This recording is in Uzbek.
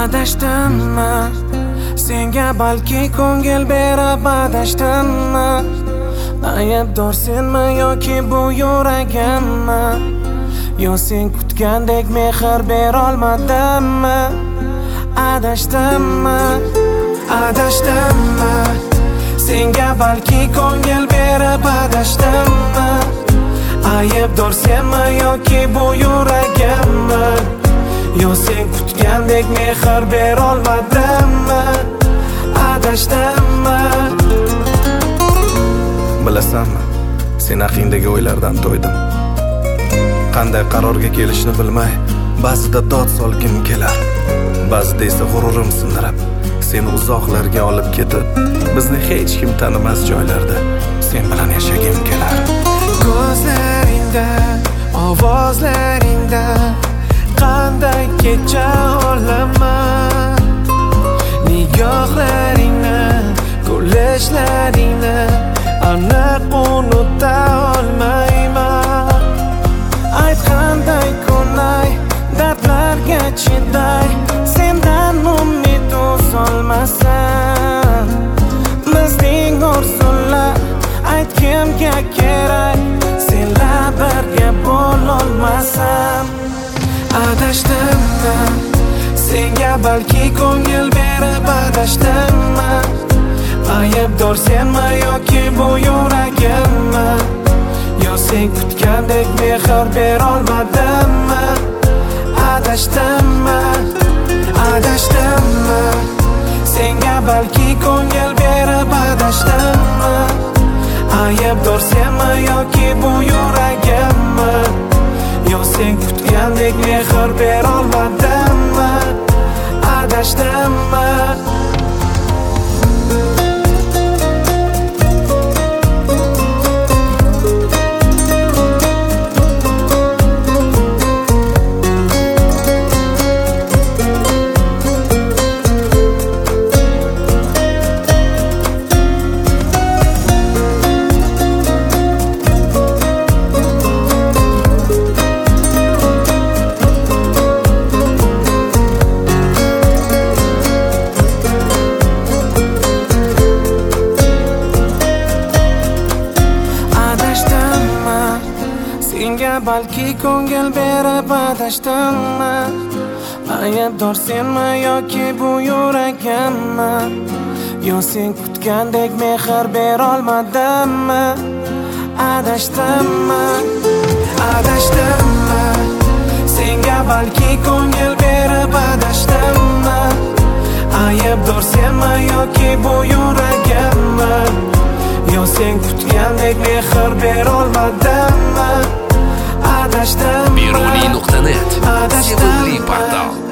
Adashdimmi? Senga balki ko'ngil berib adashdimmi? Aybdor senmi yoki bu yuragimmi? Yo sen kutgandek mehr berolmadimmi? Adashdimmi? Adashdimmi? Senga balki ko'ngil berib adashdimmi? Aybdor senmi yoki bu yuragimmi? Yo sen kutgandek mehr berolmadimmi? Adashdimmi? Bilasanmi, sen haqingdagi o'ylardan to'ydim. Qanday qarorga kelishni bilmay, ba'zida dod solgim kelar, ba'zida esa g'ururim sindirib, seni uzoqlarga olib ketib, bizni hech kim tanimas joylarda sen bilan yashagim kelar. Ko'zlaringda, ovozlaringda qanday kecha olaman, nigohlaringni, kulishlaringni aniq unuta olmayman. Ayt qanday ko'nay, dardlarga chiday, sendan umid uzolmasam. Bizning orzular ayt kimga kerak, senlar birga bo'lolmasam. Adashdimmi? Senga balki ko'ngil berib adashdimmi? Aybdor senmi yoki bu yuragimmi? Yo sen kutgandek mehr berolmadimmi? Adashdimmi? Adashdimmi? Senga balki ko'ngil berib adashdimmi? Aybdor senmi yoki bu yuragimmi? Yo sen kutgandek mehr berolmadimmi? Adashdimmi? Senga balki ko'ngil berib adashdimmi? Aybdor senmi yoki bu yuragimmi? Yo sen kutgandek mehr berolmadimmi? Adashdimmi? Adashdimmi? Senga balki ko'ngil berib adashdimmi? Aybdor senmi yoki bu yuragimmi? Yo sen kutgandek mehr berolmadimmi? Adashdimmi? Biruni.net sevimli portal.